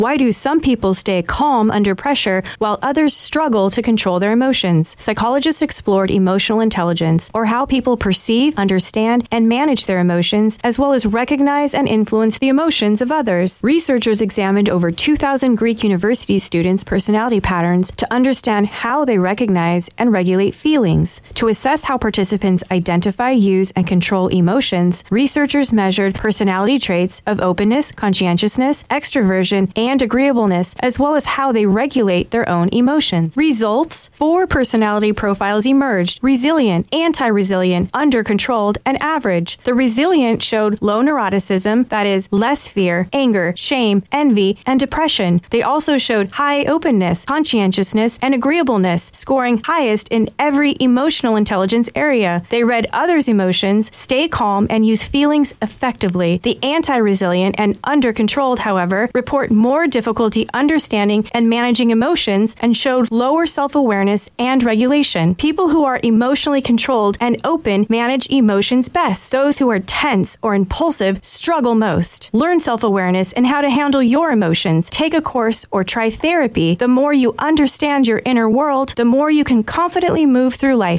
Why do some people stay calm under pressure while others struggle to control their emotions? Psychologists explored emotional intelligence, or how people perceive, understand, and manage their emotions, as well as recognize and influence the emotions of others. Researchers examined over 2,000 Greek university students' personality patterns to understand how they recognize and regulate feelings. To assess how participants identify, use, and control emotions, researchers measured personality traits of openness, conscientiousness, extroversion, and agreeableness, as well as how they regulate their own emotions. Results: 4 personality profiles emerged: resilient, anti-resilient, under-controlled, and average. The resilient showed low neuroticism, that is, less fear, anger, shame, envy, and depression. They also showed high openness, conscientiousness, and agreeableness, scoring highest in every emotional intelligence area. They read others' emotions, stay calm, and use feelings effectively. The anti-resilient and under-controlled, however, report more difficulty understanding and managing emotions and showed lower self-awareness and regulation. People who are emotionally controlled and open manage emotions best. Those who are tense or impulsive struggle most. Learn self-awareness and how to handle your emotions. Take a course or try therapy. The more you understand your inner world, the more you can confidently move through life.